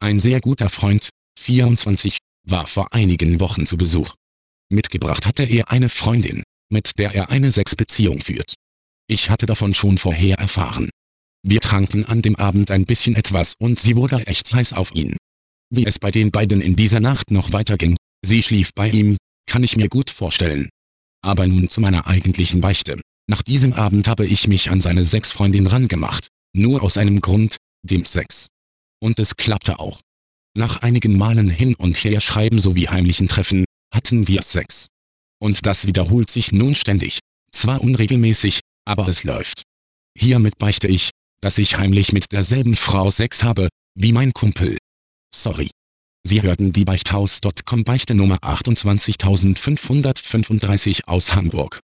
Ein sehr guter Freund, 24, war vor einigen Wochen zu Besuch. Mitgebracht hatte er eine Freundin, mit der er eine Sexbeziehung führt. Ich hatte davon schon vorher erfahren. Wir tranken an dem Abend ein bisschen etwas und sie wurde echt heiß auf ihn. Wie es bei den beiden in dieser Nacht noch weiterging, sie schlief bei ihm, kann ich mir gut vorstellen. Aber nun zu meiner eigentlichen Beichte. Nach diesem Abend habe ich mich an seine Sexfreundin rangemacht, nur aus einem Grund, dem Sex. Und es klappte auch. Nach einigen Malen hin und her schreiben sowie heimlichen Treffen, hatten wir Sex. Und das wiederholt sich nun ständig. Zwar unregelmäßig, aber es läuft. Hiermit beichte ich, dass ich heimlich mit derselben Frau Sex habe, wie mein Kumpel. Sorry. Sie hörten die Beichthaus.com Beichte Nummer 28535 aus Hamburg.